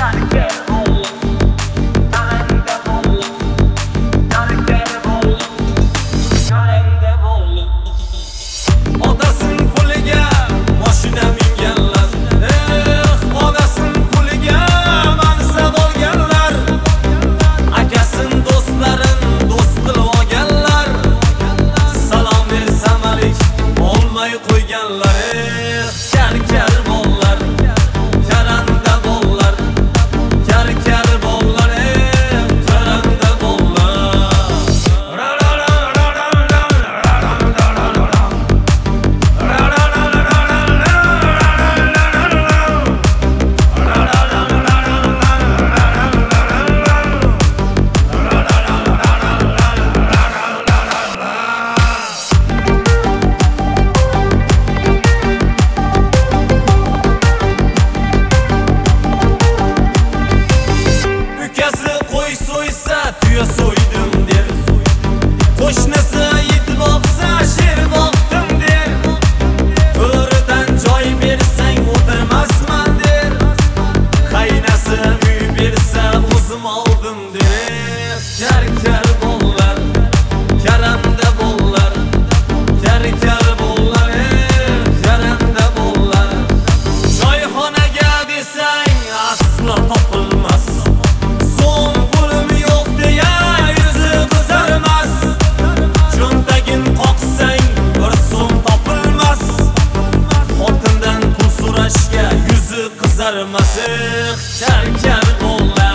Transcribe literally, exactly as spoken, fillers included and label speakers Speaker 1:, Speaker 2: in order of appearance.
Speaker 1: Tuya soydum der, qo'shnisi it boqsa sher boqdim der, bo'ridan joy bersang o'tirmasman der, qaynasi uy bersa o'zim oldim der. Kar kar bollar, karamda bollar, kar kar bollar, karamda bollar. Joyxonaga desang aslo topilmas, so'm pulim yo'q deya yuzi qizarmas, cho'ntagin qoqsang bir so'm topilmas, xotindan pul so'rashga yuzi qizarmas. Kar kar bollar